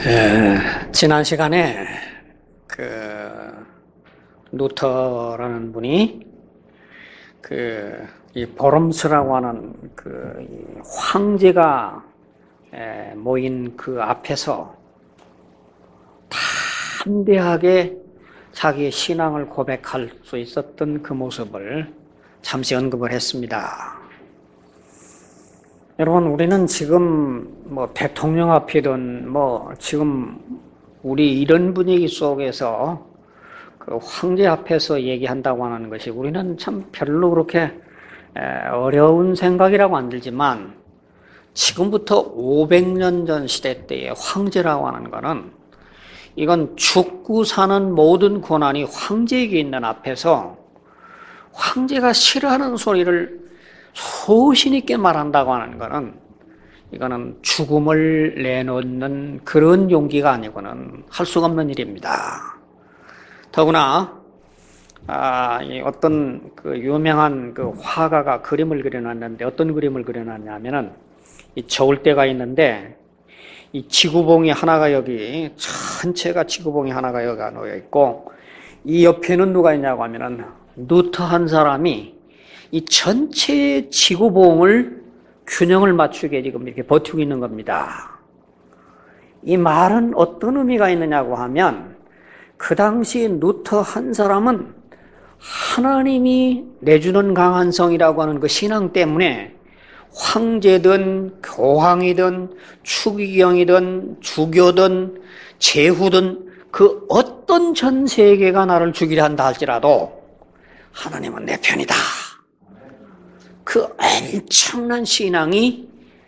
지난 시간에 루터라는 분이 이 보름스라고 하는 이 황제가 모인 그 앞에서 담대하게 자기의 신앙을 고백할 수 있었던 그 모습을 잠시 언급을 했습니다. 여러분, 우리는 지금 대통령 앞이든 지금 우리 이런 분위기 속에서 그 황제 앞에서 얘기한다고 하는 것이 우리는 참 별로 그렇게 어려운 생각이라고 안 들지만, 지금부터 500년 전 시대 때의 황제라고 하는 것은 이건 죽고 사는 모든 권한이 황제에게 있는 앞에서 황제가 싫어하는 소리를 소신 있게 말한다고 하는 것은 이거는 죽음을 내놓는 그런 용기가 아니고는 할 수가 없는 일입니다. 더구나 어떤 유명한 화가가 그림을 그려놨는데, 어떤 그림을 그려놨냐면은 이 저울 때가 있는데 이 지구봉이 하나가 여기 전체가 지구봉이 하나가 여기가 놓여 있고, 이 옆에는 누가 있냐고 하면은 루터 한 사람이 이 전체 지구봉을 균형을 맞추게 지금 이렇게 버티고 있는 겁니다. 이 말은 어떤 의미가 있느냐고 하면, 그 당시 루터 한 사람은 하나님이 내주는 강한 성이라고 하는 그 신앙 때문에 황제든 교황이든 추기경이든 주교든 제후든 그 어떤 전 세계가 나를 죽이려 한다 할지라도 하나님은 내 편이다. 그 엄청난 신앙이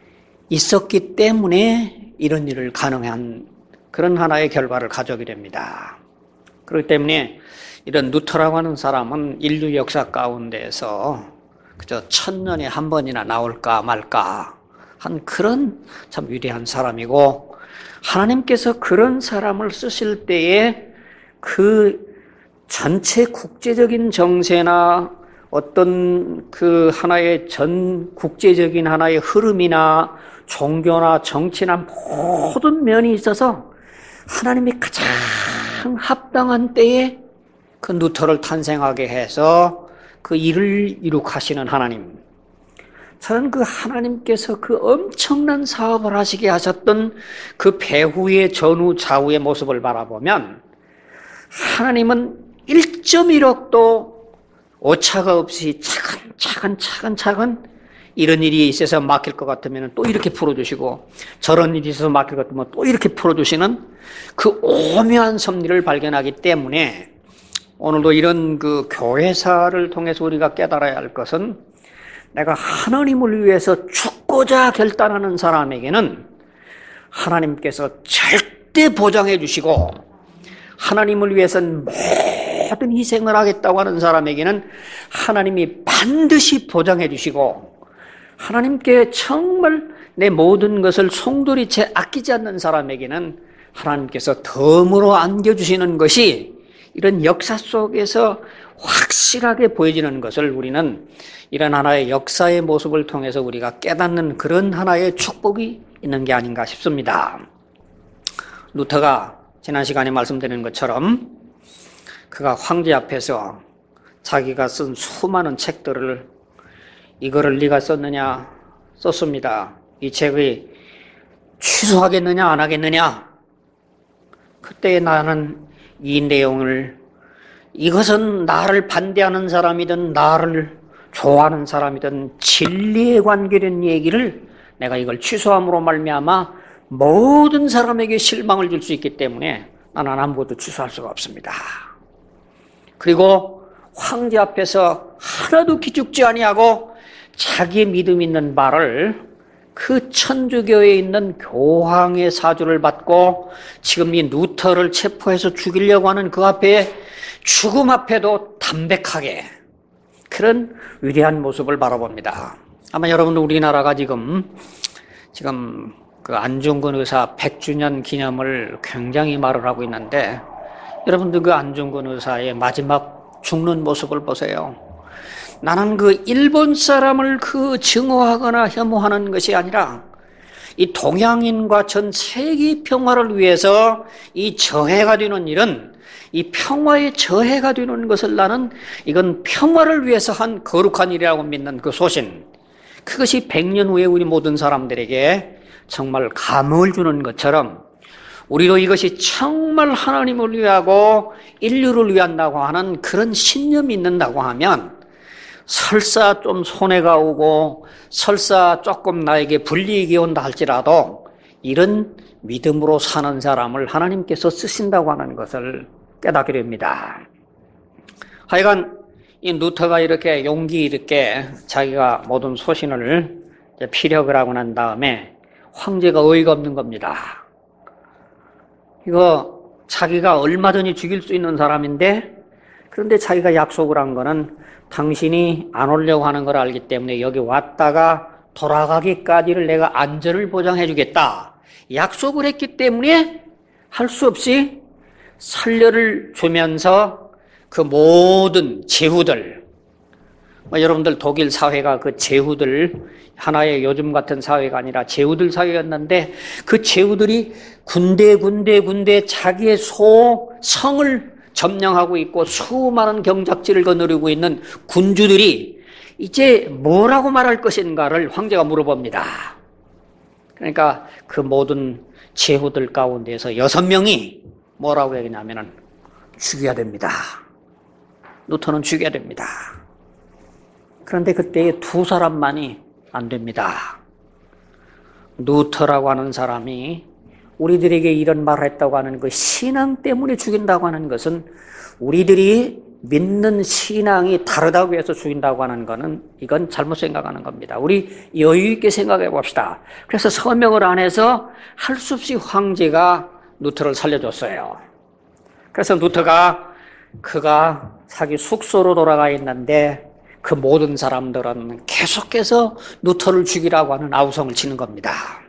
있었기 때문에 이런 일을 가능한 그런 하나의 결과를 가져오게 됩니다. 그렇기 때문에 이런 루터라고 하는 사람은 인류 역사 가운데에서 그저 1000년에 한 번이나 나올까 말까 한 그런 참 위대한 사람이고, 하나님께서 그런 사람을 쓰실 때에 그 전체 국제적인 정세나 어떤 그 하나의 전 국제적인 하나의 흐름이나 종교나 정치나 모든 면이 있어서 하나님이 가장 합당한 때에 그 루터를 탄생하게 해서 그 일을 이룩하시는 하나님. 저는 그 하나님께서 그 엄청난 사업을 하시게 하셨던 그 배후의 전후 좌우의 모습을 바라보면, 하나님은 1.1억도 오차가 없이 차근차근 이런 일이 있어서 막힐 것 같으면 또 이렇게 풀어주시고, 저런 일이 있어서 막힐 것 같으면 또 이렇게 풀어주시는 그 오묘한 섭리를 발견하기 때문에, 오늘도 이런 그 교회사를 통해서 우리가 깨달아야 할 것은, 내가 하나님을 위해서 죽고자 결단하는 사람에게는 하나님께서 절대 보장해 주시고, 하나님을 위해서는 모든 희생을 하겠다고 하는 사람에게는 하나님이 반드시 보장해 주시고, 하나님께 정말 내 모든 것을 송두리째 아끼지 않는 사람에게는 하나님께서 덤으로 안겨주시는 것이 이런 역사 속에서 확실하게 보여지는 것을 우리는 이런 하나의 역사의 모습을 통해서 우리가 깨닫는 그런 하나의 축복이 있는 게 아닌가 싶습니다. 루터가 지난 시간에 말씀드린 것처럼 그가 황제 앞에서 자기가 쓴 수많은 책들을, 이거를 네가 썼느냐? 썼습니다. 이 책을 취소하겠느냐? 안 하겠느냐? 그때 나는 이 내용을, 이것은 나를 반대하는 사람이든 나를 좋아하는 사람이든 진리에 관계된 얘기를 내가 이걸 취소함으로 말미암아 모든 사람에게 실망을 줄 수 있기 때문에 나는 아무것도 취소할 수가 없습니다. 그리고 황제 앞에서 하나도 기죽지 아니하고 자기의 믿음 있는 바를 그 천주교에 있는 교황의 사주를 받고 지금 이 루터를 체포해서 죽이려고 하는 그 앞에, 죽음 앞에도 담백하게 그런 위대한 모습을 바라봅니다. 아마 여러분, 우리나라가 지금 그 안중근 의사 100주년 기념을 굉장히 말을 하고 있는데, 여러분들 그 안중근 의사의 마지막 죽는 모습을 보세요. 나는 그 일본 사람을 증오하거나 혐오하는 것이 아니라 이 동양인과 전 세계 평화를 위해서 이 저해가 되는 일은 이 평화의 저해가 되는 것을 나는 이건 평화를 위해서 한 거룩한 일이라고 믿는 그 소신, 그것이 100년 후에 우리 모든 사람들에게 정말 감흥을 주는 것처럼 우리도 이것이 정말 하나님을 위하고 인류를 위한다고 하는 그런 신념이 있는다고 하면 설사 좀 손해가 오고 설사 조금 나에게 불이익이 온다 할지라도 이런 믿음으로 사는 사람을 하나님께서 쓰신다고 하는 것을 깨닫게 됩니다. 하여간 이 루터가 이렇게 용기 있게 자기가 모든 소신을 피력을 하고 난 다음에 황제가 어이가 없는 겁니다. 이거 자기가 얼마든지 죽일 수 있는 사람인데, 그런데 자기가 약속을 한 거는 당신이 안 오려고 하는 걸 알기 때문에 여기 왔다가 돌아가기까지를 내가 안전을 보장해 주겠다 약속을 했기 때문에 할 수 없이 살려를 주면서 그 모든 제후들, 여러분들 독일 사회가 그 제후들, 하나의 요즘 같은 사회가 아니라 제후들 사회였는데 그 제후들이 군데 자기의 성을 점령하고 있고 수많은 경작지를 거느리고 있는 군주들이 이제 뭐라고 말할 것인가를 황제가 물어봅니다. 그러니까 그 모든 제후들 가운데서 6명이 뭐라고 얘기냐면은 죽여야 됩니다. 루터는 죽여야 됩니다. 그런데 그때 2사람만이 안 됩니다. 루터라고 하는 사람이 우리들에게 이런 말을 했다고 하는 그 신앙 때문에 죽인다고 하는 것은 우리들이 믿는 신앙이 다르다고 해서 죽인다고 하는 것은 이건 잘못 생각하는 겁니다. 우리 여유 있게 생각해 봅시다. 그래서 서명을 안 해서 할 수 없이 황제가 루터를 살려줬어요. 그래서 루터가 그가 자기 숙소로 돌아가 있는데 그 모든 사람들은 계속해서 루터를 죽이라고 하는 아우성을 치는 겁니다.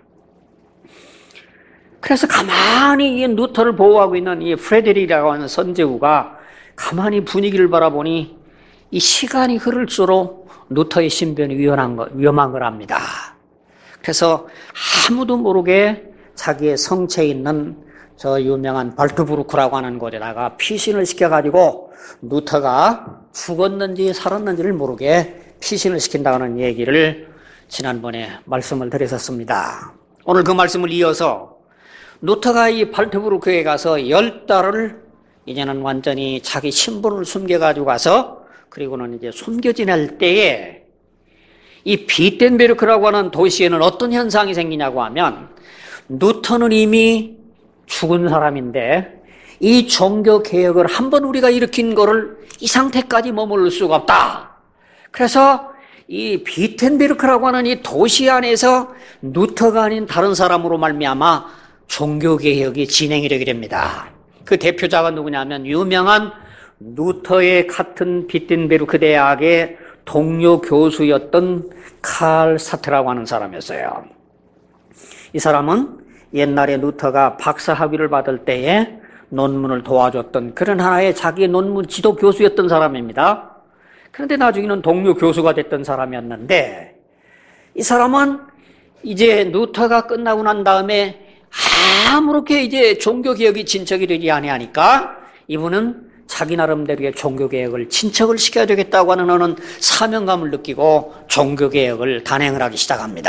그래서 가만히 이 루터를 보호하고 있는 이 프레데릭이라고 하는 선제후가 가만히 분위기를 바라보니 이 시간이 흐를수록 루터의 신변이 위험한 걸 압니다. 그래서 아무도 모르게 자기의 성체에 있는 저 유명한 발트부르크라고 하는 곳에다가 피신을 시켜가지고 루터가 죽었는지 살았는지를 모르게 피신을 시킨다는 얘기를 지난번에 말씀을 드렸었습니다. 오늘 그 말씀을 이어서 루터가 이 발트부르크에 가서 10달을 이제는 완전히 자기 신분을 숨겨가지고 가서 그리고는 이제 숨겨 지낼 때에 이 비텐베르크라고 하는 도시에는 어떤 현상이 생기냐고 하면 루터는 이미 죽은 사람인데 이 종교 개혁을 한번 우리가 일으킨 거를 이 상태까지 머무를 수가 없다. 그래서 이 비텐베르크라고 하는 이 도시 안에서 루터가 아닌 다른 사람으로 말미암아 종교 개혁이 진행이 되게 됩니다. 그 대표자가 누구냐면 유명한 루터의 같은 비텐베르크 대학의 동료 교수였던 칼 사트라고 하는 사람이었어요. 이 사람은 옛날에 루터가 박사 학위를 받을 때에 논문을 도와줬던 그런 하나의 자기 논문 지도 교수였던 사람입니다. 그런데 나중에는 동료 교수가 됐던 사람이었는데 이 사람은 이제 루터가 끝나고 난 다음에 아무렇게 이제 종교개혁이 진척이 되지 아니하니까 이분은 자기 나름대로의 종교개혁을 진척을 시켜야 되겠다고 하는 사명감을 느끼고 종교개혁을 단행을 하기 시작합니다.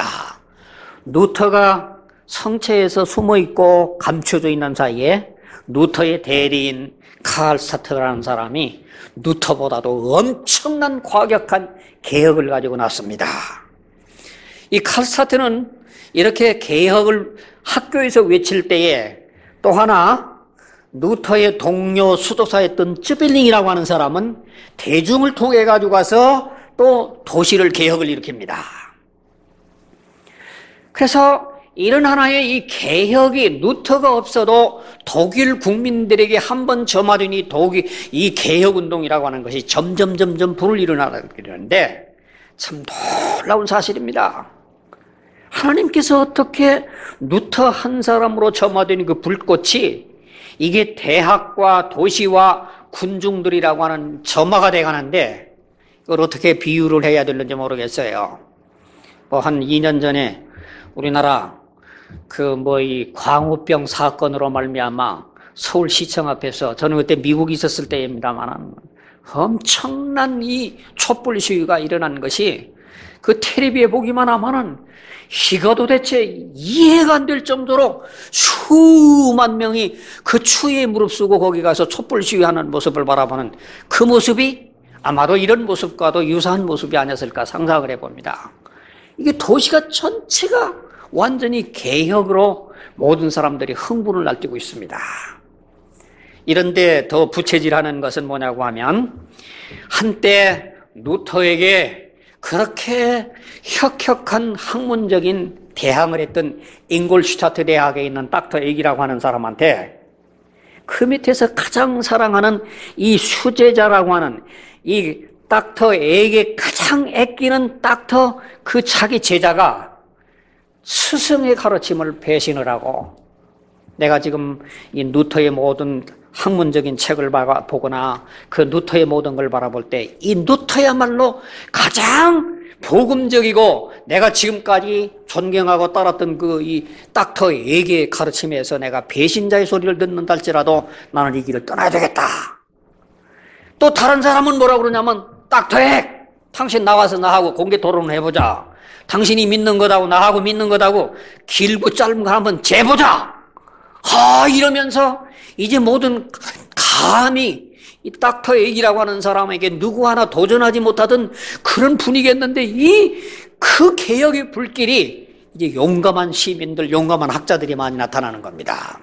루터가 성체에서 숨어있고 감춰져 있는 사이에 루터의 대리인 칼 사트라는 사람이 루터보다도 엄청난 과격한 개혁을 가지고 났습니다. 이 칼 사트는 이렇게 개혁을 학교에서 외칠 때에 또 하나 루터의 동료 수도사였던 쯔빌링이라고 하는 사람은 대중을 통해 가지고 가서 또 도시를 개혁을 일으킵니다. 그래서 이런 하나의 이 개혁이 루터가 없어도 독일 국민들에게 한번 점화된 이 개혁운동이라고 하는 것이 점점 불을 일어나게 되는데 참 놀라운 사실입니다. 하나님께서 어떻게 루터 한 사람으로 점화된 그 불꽃이 이게 대학과 도시와 군중들이라고 하는 점화가 돼가는데 이걸 어떻게 비유를 해야 되는지 모르겠어요. 한 2년 전에 우리나라 이 광우병 사건으로 말미암아 서울시청 앞에서, 저는 그때 미국에 있었을 때입니다만, 엄청난 이 촛불 시위가 일어난 것이 그 텔레비에 보기만 하면은 이거 도대체 이해가 안 될 정도로 수만 명이 그 추위에 무릅쓰고 거기 가서 촛불 시위하는 모습을 바라보는 그 모습이 아마도 이런 모습과도 유사한 모습이 아니었을까 상상을 해봅니다. 이게 도시가 전체가 완전히 개혁으로 모든 사람들이 흥분을 날뛰고 있습니다. 이런데 더 부채질하는 것은 뭐냐고 하면, 한때 루터에게 그렇게 혁혁한 학문적인 대항을 했던 잉골슈타트 대학에 있는 닥터 액이라고 하는 사람한테 그 밑에서 가장 사랑하는 이 수제자라고 하는 이 닥터 액에 가장 아끼는 닥터 그 자기 제자가 스승의 가르침을 배신을 하고, 내가 지금 이 루터의 모든 학문적인 책을 보거나 그 루터의 모든 걸 바라볼 때 이 루터야말로 가장 복음적이고 내가 지금까지 존경하고 따랐던 이 닥터 액의 가르침에서 내가 배신자의 소리를 듣는다 할지라도 나는 이 길을 떠나야 되겠다. 또 다른 사람은 뭐라고 그러냐면, 닥터 액, 당신 나와서 나하고 공개 토론을 해보자. 당신이 믿는 것하고 나하고 믿는 것하고 길고 짧은 거 한번 재보자. 이러면서 이제 모든 감히 이 닥터 액이라고 하는 사람에게 누구 하나 도전하지 못하던 그런 분위기였는데, 그 개혁의 불길이 이제 용감한 시민들, 용감한 학자들이 많이 나타나는 겁니다.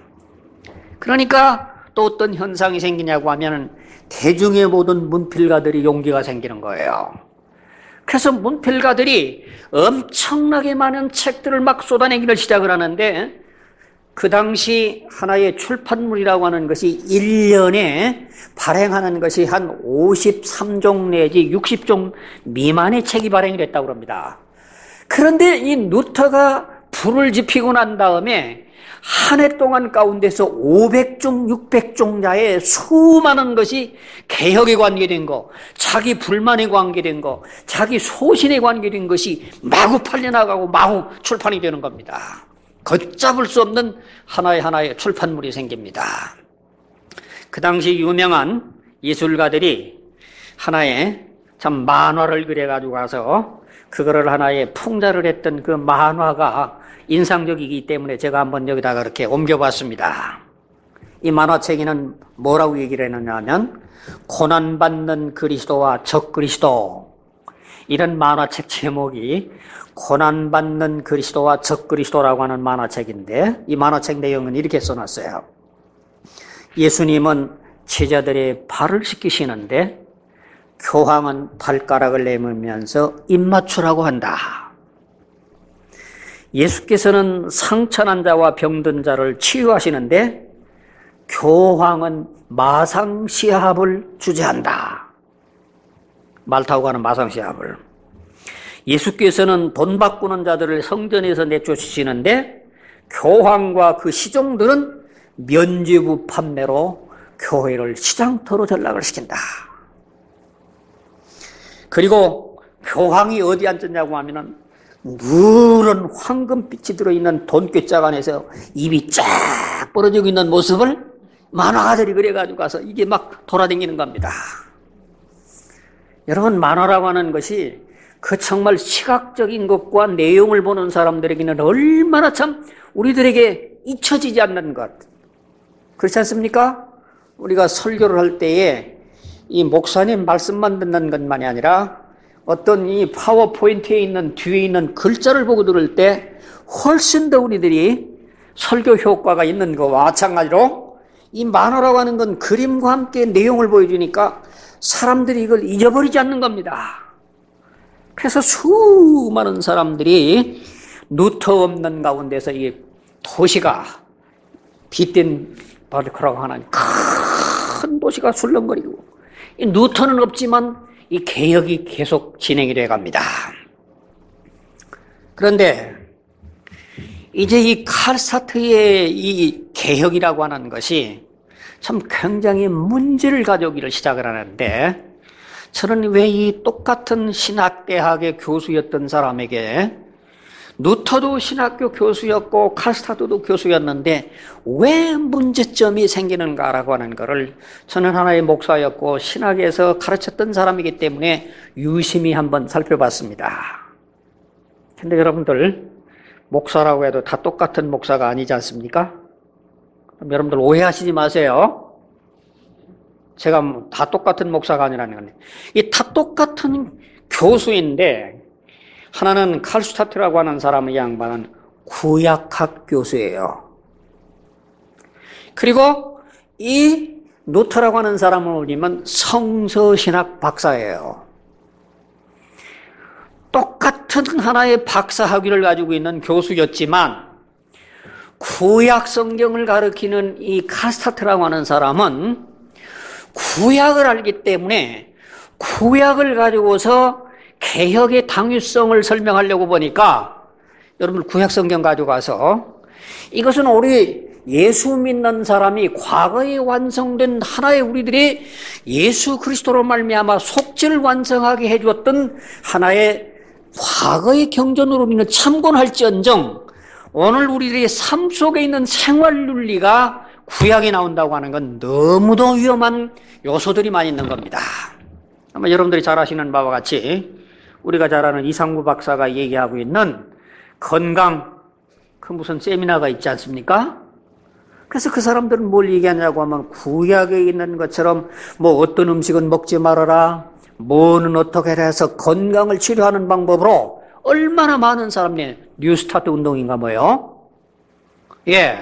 그러니까 또 어떤 현상이 생기냐고 하면 대중의 모든 문필가들이 용기가 생기는 거예요. 그래서 문필가들이 엄청나게 많은 책들을 막 쏟아내기를 시작을 하는데, 그 당시 하나의 출판물이라고 하는 것이 1년에 발행하는 것이 한 53종 내지 60종 미만의 책이 발행이 됐다고 합니다. 그런데 이 루터가 불을 지피고 난 다음에 한 해 동안 가운데서 500종, 600종자의 수많은 것이 개혁에 관계된 거, 자기 불만에 관계된 거, 자기 소신에 관계된 것이 마구 팔려나가고 마구 출판이 되는 겁니다. 걷잡을 수 없는 하나의 출판물이 생깁니다. 그 당시 유명한 예술가들이 하나의 참 만화를 그려가지고 가서 그거를 하나의 풍자를 했던 그 만화가 인상적이기 때문에 제가 한번 여기다가 이렇게 옮겨봤습니다. 이 만화책에는 뭐라고 얘기를 했느냐 하면, 고난받는 그리스도와 적그리스도, 이런 만화책 제목이 고난받는 그리스도와 적그리스도라고 하는 만화책인데, 이 만화책 내용은 이렇게 써놨어요. 예수님은 제자들의 발을 씻기시는데 교황은 발가락을 내밀면서 입맞추라고 한다. 예수께서는 상처난 자와 병든 자를 치유하시는데 교황은 마상시합을 주재한다. 말 타고 가는 마상시합을. 예수께서는 돈 바꾸는 자들을 성전에서 내쫓으시는데 교황과 그 시종들은 면죄부 판매로 교회를 시장터로 전락을 시킨다. 그리고 교황이 어디 앉았냐고 하면은 누런 황금빛이 들어있는 돈꾀짝 안에서 입이 쫙 벌어지고 있는 모습을 만화가들이 그려가지고 가서 이게 막 돌아다니는 겁니다. 여러분, 만화라고 하는 것이 그 정말 시각적인 것과 내용을 보는 사람들에게는 얼마나 참 우리들에게 잊혀지지 않는 것. 그렇지 않습니까? 우리가 설교를 할 때에 이 목사님 말씀만 듣는 것만이 아니라 어떤 이 파워포인트에 있는 뒤에 있는 글자를 보고 들을 때 훨씬 더 우리들이 설교 효과가 있는 것과 마찬가지로 이 만화라고 하는 건 그림과 함께 내용을 보여주니까 사람들이 이걸 잊어버리지 않는 겁니다. 그래서 수많은 사람들이 루터 없는 가운데서 이 도시가 빗댄 바르크라고 하는 큰 도시가 술렁거리고, 이 루터는 없지만 이 개혁이 계속 진행이 돼 갑니다. 그런데 이제 이 칼사트의 이 개혁이라고 하는 것이 참 굉장히 문제를 가져오기를 시작을 하는데, 저는 왜 이 똑같은 신학대학의 교수였던 사람에게 루터도 신학교 교수였고 칼스타드도 교수였는데 왜 문제점이 생기는가라고 하는 것을 저는 하나의 목사였고 신학에서 가르쳤던 사람이기 때문에 유심히 한번 살펴봤습니다. 근데 여러분들 목사라고 해도 다 똑같은 목사가 아니지 않습니까? 여러분들 오해하시지 마세요. 제가 다 똑같은 목사가 아니라는 건데 이 다 똑같은 교수인데 하나는 칼슈타트라고 하는 사람의 양반은 구약학 교수예요. 그리고 이 루터라고 하는 사람을 올리면 성서신학 박사예요. 똑같은 하나의 박사 학위를 가지고 있는 교수였지만 구약 성경을 가리키는 이 칼슈타트라고 하는 사람은 구약을 알기 때문에 구약을 가지고서 개혁의 당위성을 설명하려고 보니까 여러분 구약 성경 가져가서 이것은 우리 예수 믿는 사람이 과거에 완성된 하나의 우리들이 예수 그리스도로 말미암아 속죄를 완성하게 해주었던 하나의 과거의 경전으로 우리는 참고할지언정 오늘 우리들의 삶 속에 있는 생활 윤리가 구약에 나온다고 하는 건 너무도 위험한 요소들이 많이 있는 겁니다. 아마 여러분들이 잘 아시는 바와 같이 우리가 잘 아는 이상구 박사가 얘기하고 있는 건강 그 무슨 세미나가 있지 않습니까? 그래서 그 사람들은 뭘 얘기하냐고 하면 구약에 있는 것처럼 뭐 어떤 음식은 먹지 말아라 뭐는 어떻게 해서 건강을 치료하는 방법으로 얼마나 많은 사람이 뉴스타트 운동인가 뭐요? 예.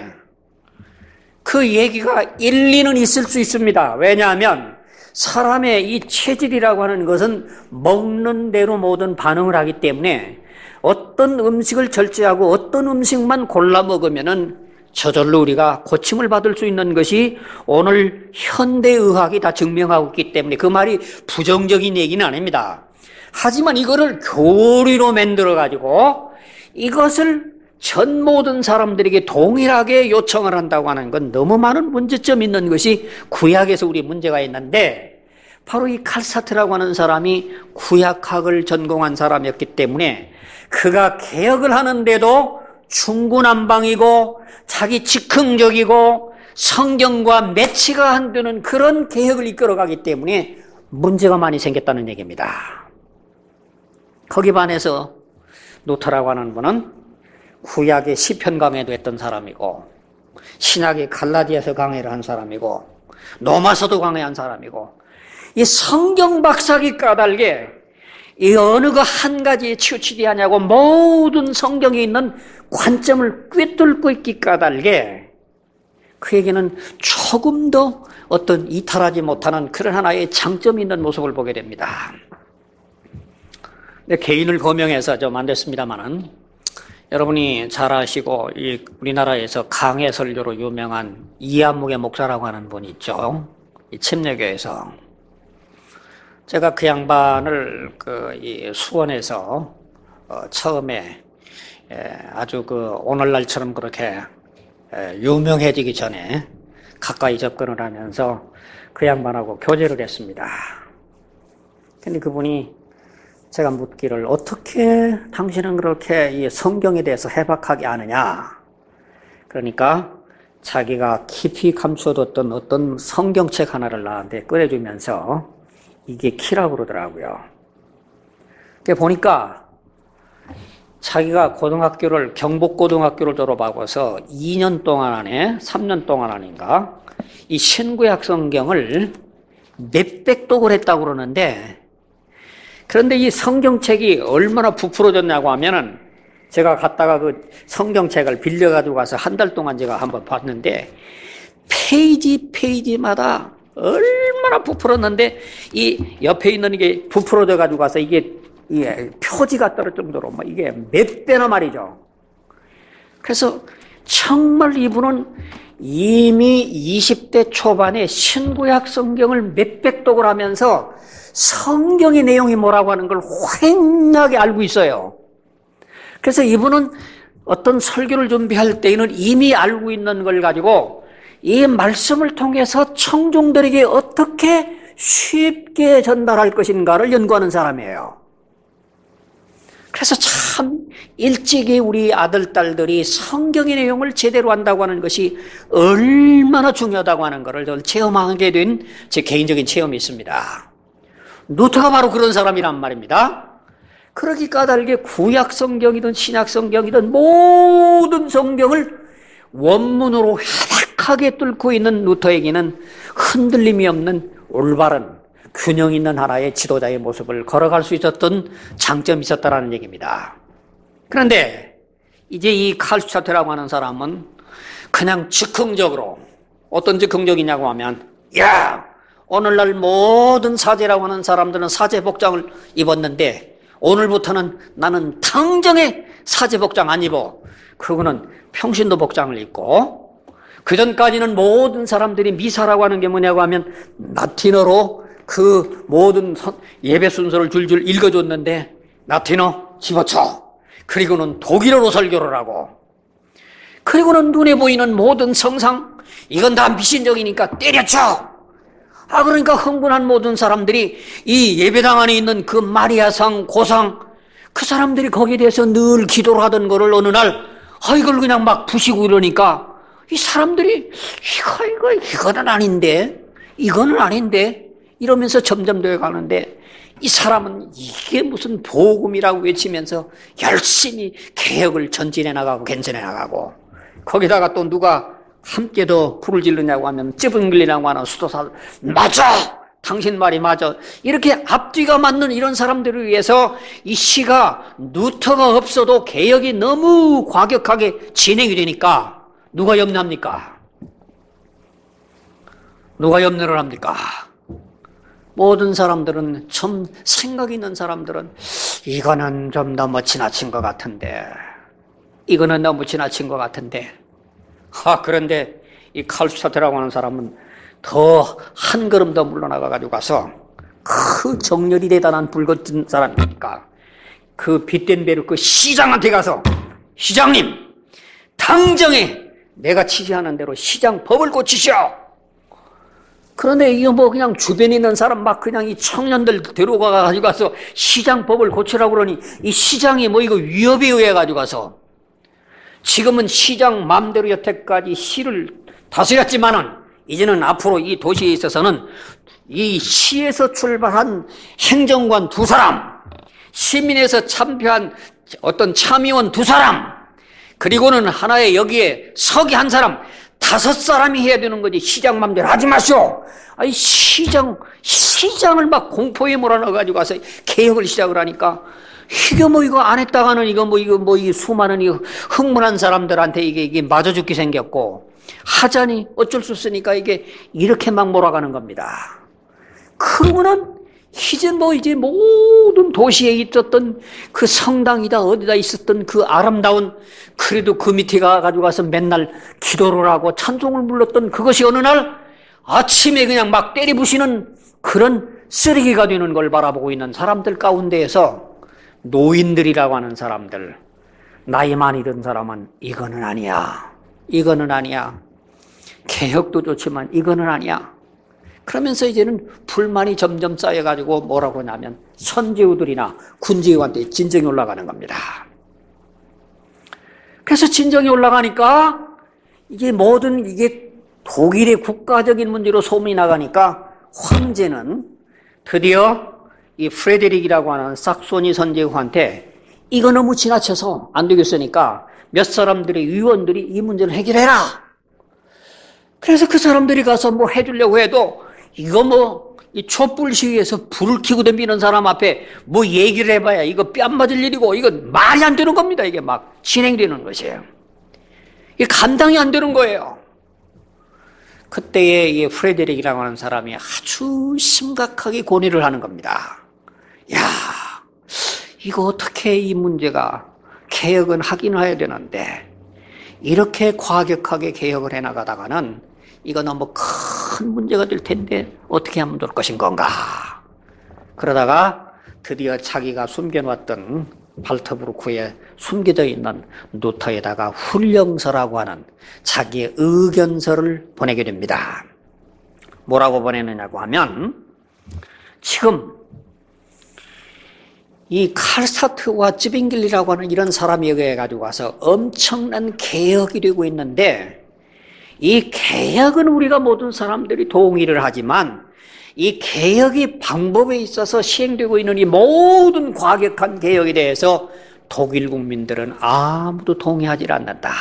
그 얘기가 일리는 있을 수 있습니다. 왜냐하면 사람의 이 체질이라고 하는 것은 먹는 대로 모든 반응을 하기 때문에 어떤 음식을 절제하고 어떤 음식만 골라 먹으면은 저절로 우리가 고침을 받을 수 있는 것이 오늘 현대의학이 다 증명하고 있기 때문에 그 말이 부정적인 얘기는 아닙니다. 하지만 이거를 교리로 만들어가지고 이것을 전 모든 사람들에게 동일하게 요청을 한다고 하는 건 너무 많은 문제점이 있는 것이 구약에서 우리 문제가 있는데 바로 이 칼사트라고 하는 사람이 구약학을 전공한 사람이었기 때문에 그가 개혁을 하는데도 중구난방이고 자기 즉흥적이고 성경과 매치가 안 되는 그런 개혁을 이끌어가기 때문에 문제가 많이 생겼다는 얘기입니다. 거기 반해서 루터라고 하는 분은 구약의 시편 강해도 했던 사람이고 신약의 갈라디아서 강해를 한 사람이고 로마서도 강해한 사람이고 이 성경 박사기 까닭에 이 어느 거 한 가지에 치우치지 않냐고 모든 성경에 있는 관점을 꿰뚫고 있기 까닭에 그에게는 조금 더 어떤 이탈하지 못하는 그런 하나의 장점이 있는 모습을 보게 됩니다. 개인을 거명해서 좀 안 됐습니다만은 여러분이 잘 아시고 이 우리나라에서 강해 설교로 유명한 이한묵의 목사라고 하는 분이 있죠. 이 침례교에서 제가 그 양반을 이 수원에서 처음에 아주 오늘날처럼 그렇게 유명해지기 전에 가까이 접근을 하면서 그 양반하고 교제를 했습니다. 근데 그분이 제가 묻기를 어떻게 당신은 그렇게 이 성경에 대해서 해박하게 아느냐? 그러니까 자기가 깊이 감춰뒀던 어떤 성경책 하나를 나한테 꺼내주면서 이게 키라고 그러더라고요. 보니까 자기가 고등학교를 경북고등학교를 졸업하고서 2년 동안 안에 3년 동안 아닌가 이 신구약 성경을 몇백 독을 했다고 그러는데 그런데 이 성경책이 얼마나 부풀어졌냐고 하면은 제가 갔다가 그 성경책을 빌려가지고 가서 한 달 동안 제가 한번 봤는데 페이지마다 얼마나 부풀었는데 이 옆에 있는 이게 부풀어져 가지고 가서 이게 표지가 떨어질 정도로 이게 몇 배나 말이죠. 그래서 정말 이분은 이미 20대 초반에 신구약 성경을 몇백 독을 하면서 성경의 내용이 뭐라고 하는 걸 휑하게 알고 있어요. 그래서 이분은 어떤 설교를 준비할 때에는 이미 알고 있는 걸 가지고 이 말씀을 통해서 청중들에게 어떻게 쉽게 전달할 것인가를 연구하는 사람이에요. 그래서 참 일찍이 우리 아들, 딸들이 성경의 내용을 제대로 안다고 하는 것이 얼마나 중요하다고 하는 것을 저는 체험하게 된 제 개인적인 체험이 있습니다. 루터가 바로 그런 사람이란 말입니다. 그러기 까닭에 구약 성경이든 신약 성경이든 모든 성경을 원문으로 해박하게 뚫고 있는 루터에게는 흔들림이 없는 올바른 균형 있는 하나의 지도자의 모습을 걸어갈 수 있었던 장점이 있었다는 얘기입니다. 그런데 이제 이 칼 슈타트라고 하는 사람은 그냥 즉흥적으로, 어떤 즉흥적이냐고 하면, 야, 오늘날 모든 사제라고 하는 사람들은 사제 복장을 입었는데 오늘부터는 나는 당장에 사제 복장 안 입어. 그러고는 평신도 복장을 입고, 그전까지는 모든 사람들이 미사라고 하는 게 뭐냐고 하면 라틴어로 그 모든 예배 순서를 줄줄 읽어줬는데 라틴어 집어쳐. 그리고는 독일어로 설교를 하고, 그리고는 눈에 보이는 모든 성상, 이건 다 미신적이니까 때려쳐. 그러니까 흥분한 모든 사람들이 이 예배당 안에 있는 그 마리아상, 고상, 그 사람들이 거기에 대해서 늘 기도를 하던 거를 어느 날 이걸 그냥 막 부시고 이러니까 이 사람들이 이거는 아닌데, 이거는 아닌데 이러면서 점점 되어 가는데, 이 사람은 이게 무슨 복음이라고 외치면서 열심히 개혁을 전진해 나가고 개선해 나가고, 거기다가 또 누가 함께 더 불을 지르냐고 하면 찌분글리라고 하는 수도사, 맞아! 당신 말이 맞아. 이렇게 앞뒤가 맞는 이런 사람들을 위해서 이 시가 루터가 없어도 개혁이 너무 과격하게 진행이 되니까 누가 염려합니까? 누가 염려를 합니까? 모든 사람들은, 좀 생각 있는 사람들은 이거는 좀 너무 지나친 것 같은데, 이거는 너무 지나친 것 같은데, 그런데 이 칼 슈타트라고 하는 사람은 더 한 걸음 더 물러나가가지고 가서, 그 정열이 대단한 불 같은 사람이니까 그 비텐베르크 시장한테 가서, 시장님, 당장에 내가 지시하는 대로 시장 법을 고치시오. 그런데 이거 뭐 그냥 주변에 있는 사람 막 그냥 이 청년들 데려가가지고 가서 시장 법을 고치라고 그러니 이 시장이 뭐 이거 위협에 의해 가지고 가서, 지금은 시장 마음대로 여태까지 시를 다스렸지만은 이제는 앞으로 이 도시에 있어서는 이 시에서 출발한 행정관 2사람, 시민에서 참여한 어떤 참의원 2사람, 그리고는 하나의 여기에 서기 1사람, 5사람이 해야 되는 거지. 시장 맘대로 하지 마시오. 아니, 시장을 막 공포에 몰아넣어가지고 가서 개혁을 시작을 하니까, 이거 안 했다가는 이 수많은 이 흥분한 사람들한테 이게 맞아 죽기 생겼고, 하자니 어쩔 수 없으니까 이게 이렇게 막 몰아가는 겁니다. 그러고는 이제 모든 도시에 있었던 그 성당이다 어디다 있었던 그 아름다운, 그래도 그 밑에 가가지고 가서 맨날 기도를 하고 찬송을 불렀던 그것이 어느 날 아침에 그냥 막 때리부시는 그런 쓰레기가 되는 걸 바라보고 있는 사람들 가운데에서 노인들이라고 하는 사람들, 나이 많이 든 사람은 이거는 아니야, 이거는 아니야, 개혁도 좋지만 이거는 아니야. 그러면서 이제는 불만이 점점 쌓여가지고 뭐라고 하냐면 선제우들이나 군제우한테 진정이 올라가는 겁니다. 그래서 진정이 올라가니까 이게 독일의 국가적인 문제로 소문이 나가니까 황제는 드디어 이 프레데릭이라고 하는 삭소니 선제우한테 이거 너무 지나쳐서 안 되겠으니까 몇 사람들의 의원들이 이 문제를 해결해라. 그래서 그 사람들이 가서 뭐 해주려고 해도 이거 이 촛불 시위에서 불을 켜고 덤비는 사람 앞에 뭐 얘기를 해봐야 이거 뺨 맞을 일이고, 이거 말이 안 되는 겁니다. 이게 막 진행되는 것이에요. 이게 감당이 안 되는 거예요. 그때에 이 프레데릭이라고 하는 사람이 아주 심각하게 고뇌를 하는 겁니다. 야, 이거 어떻게 이 문제가 개혁은 하긴 해야 되는데 이렇게 과격하게 개혁을 해나가다가는 이거 너무 큰 문제가 될 텐데 어떻게 하면 될 것인 건가. 그러다가 드디어 자기가 숨겨놨던 발트부르크에 숨겨져 있는 루터에다가 훈령서라고 하는 자기의 의견서를 보내게 됩니다. 뭐라고 보내느냐고 하면, 지금 이 칼스타트와 쯔빙길리라고 하는 이런 사람이 여기에 가지고 와서 엄청난 개혁이 되고 있는데, 이 개혁은 우리가 모든 사람들이 동의를 하지만 이 개혁이 방법에 있어서 시행되고 있는 이 모든 과격한 개혁에 대해서 독일 국민들은 아무도 동의하지 않는다.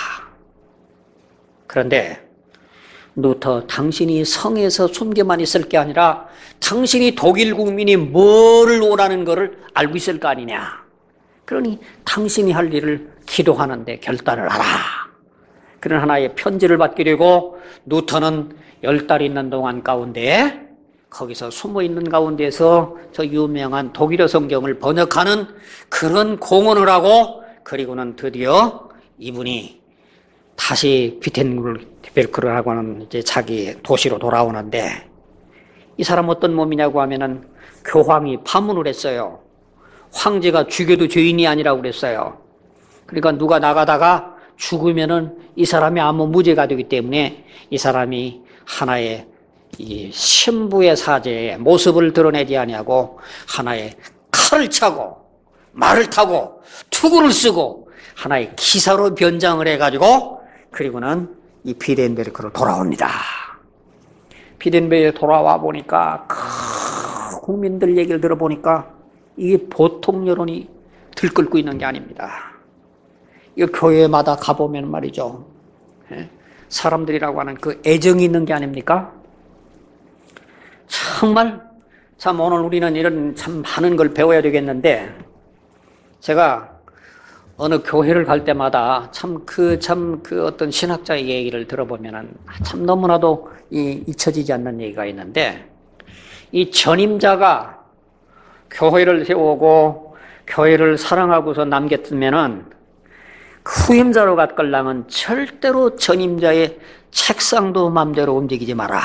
그런데 루터, 당신이 성에서 숨겨만 있을 게 아니라 당신이 독일 국민이 뭐를 원하는 것을 알고 있을 거 아니냐. 그러니 당신이 할 일을 기도하는데 결단을 하라. 그런 하나의 편지를 받게 되고, 루터는 10달 있는 동안 가운데 거기서 숨어 있는 가운데서 저 유명한 독일어 성경을 번역하는 그런 공헌을 하고, 그리고는 드디어 이분이 다시 비텐베르크를 하고 하는 이제 자기 도시로 돌아오는데, 이 사람 어떤 몸이냐고 하면은 교황이 파문을 했어요. 황제가 죽여도 죄인이 아니라고 그랬어요. 그러니까 누가 나가다가 죽으면은 이 사람이 아무 무죄가 되기 때문에 이 사람이 하나의 이 신부의 사제의 모습을 드러내지 아니하고 하나의 칼을 차고 말을 타고 투구를 쓰고 하나의 기사로 변장을 해가지고, 그리고는 이 비덴베르크로 돌아옵니다. 비덴베르크에 돌아와 보니까 국민들 얘기를 들어보니까 이게 보통 여론이 들끓고 있는 게 아닙니다. 이 교회마다 가보면 말이죠, 사람들이라고 하는 그 애정이 있는 게 아닙니까? 정말 참 오늘 우리는 이런 참 많은 걸 배워야 되겠는데, 제가 어느 교회를 갈 때마다 참 그 어떤 신학자의 얘기를 들어보면은 참 너무나도 잊혀지지 않는 얘기가 있는데, 이 전임자가 교회를 세우고 교회를 사랑하고서 남겼으면은 후임자로 갖걸라면 절대로 전임자의 책상도 마음대로 움직이지 마라.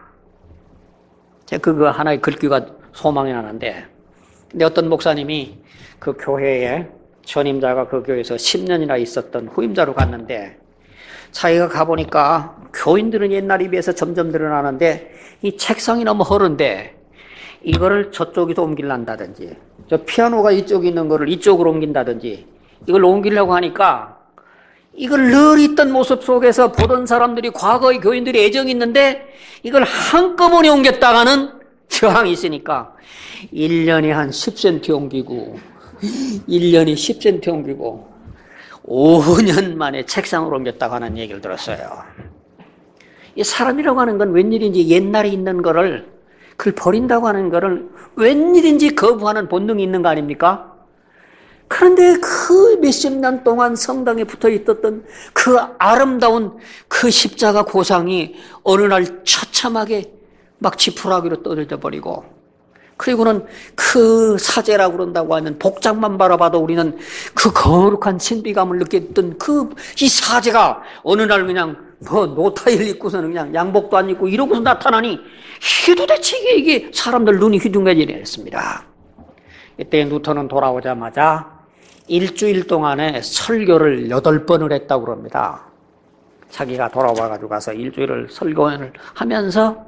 제가 그거 하나의 글귀가 소망이 나는데, 근데 어떤 목사님이 그 교회에 전임자가 그 교회에서 10년이나 있었던 후임자로 갔는데, 자기가 가보니까 교인들은 옛날에 비해서 점점 늘어나는데 이 책상이 너무 허른데 이거를 저쪽에서 옮기려한다든지, 저 피아노가 이쪽에 있는 거를 이쪽으로 옮긴다든지, 이걸 옮기려고 하니까 이걸 늘 있던 모습 속에서 보던 사람들이, 과거의 교인들이 애정이 있는데 이걸 한꺼번에 옮겼다가는 저항이 있으니까 1년에 한 10cm 옮기고 1년에 10cm 옮기고 5년 만에 책상으로 옮겼다고 하는 얘기를 들었어요. 이 사람이라고 하는 건 웬일인지 옛날에 있는 거를, 그걸 버린다고 하는 거를 웬일인지 거부하는 본능이 있는 거 아닙니까? 그런데 그 몇십 년 동안 성당에 붙어 있었던 그 아름다운 그 십자가 고상이 어느 날 처참하게 막 지푸라기로 떨어져 버리고, 그리고는 그 사제라고 그런다고 하는 복장만 바라봐도 우리는 그 거룩한 신비감을 느꼈던 그 이 사제가 어느 날 그냥 노타일 입고서는 그냥 양복도 안 입고 이러고서 나타나니, 이게 도대체 이게 사람들 눈이 휘둥그레졌습니다. 이때 루터는 돌아오자마자 일주일 동안에 설교를 8번을 했다고 그럽니다. 자기가 돌아와가지고 가서 일주일을 설교를 하면서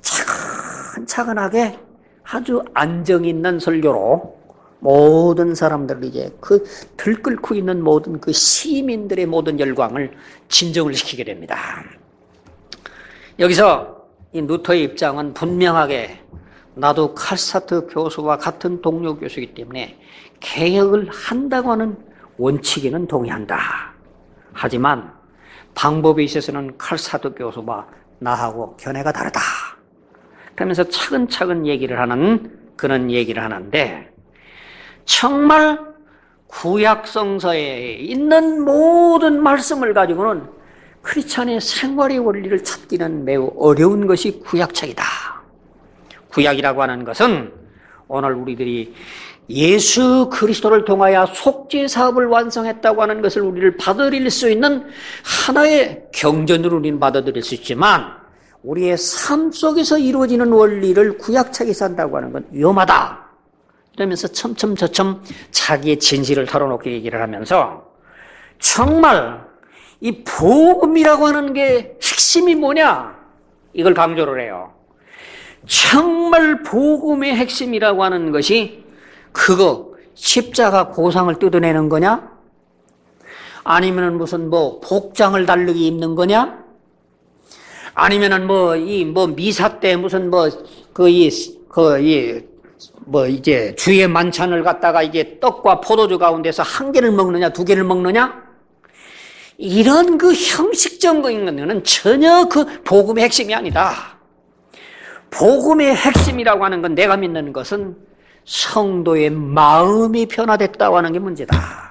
차근차근하게 아주 안정 있는 설교로 모든 사람들, 이제 그 들끓고 있는 모든 그 시민들의 모든 열광을 진정을 시키게 됩니다. 여기서 이 루터의 입장은 분명하게, 나도 칼스타트 교수와 같은 동료 교수이기 때문에 개혁을 한다고 하는 원칙에는 동의한다. 하지만 방법에 있어서는 칼스타트 교수와 나하고 견해가 다르다. 그러면서 차근차근 얘기를 하는, 그런 얘기를 하는데, 정말 구약성서에 있는 모든 말씀을 가지고는 크리스찬의 생활의 원리를 찾기는 매우 어려운 것이 구약책이다. 구약이라고 하는 것은 오늘 우리들이 예수 그리스도를 통하여 속죄 사업을 완성했다고 하는 것을 우리를 받아들일 수 있는 하나의 경전으로 우리는 받아들일 수 있지만, 우리의 삶 속에서 이루어지는 원리를 구약책에서 한다고 하는 건 위험하다. 그러면서 첨첨처첨 자기의 진실을 털어놓게 얘기를 하면서, 정말 이 복음이라고 하는 게 핵심이 뭐냐, 이걸 강조를 해요. 정말 복음의 핵심이라고 하는 것이 그거 십자가 고상을 뜯어내는 거냐? 아니면은 무슨 뭐 복장을 다르게 입는 거냐? 아니면은 미사 때 무슨 이제 주의 만찬을 갖다가 이제 떡과 포도주 가운데서 한 개를 먹느냐, 두 개를 먹느냐? 이런 그 형식적인 거는 전혀 그 복음의 핵심이 아니다. 복음의 핵심이라고 하는 건, 내가 믿는 것은 성도의 마음이 변화됐다고 하는 게 문제다.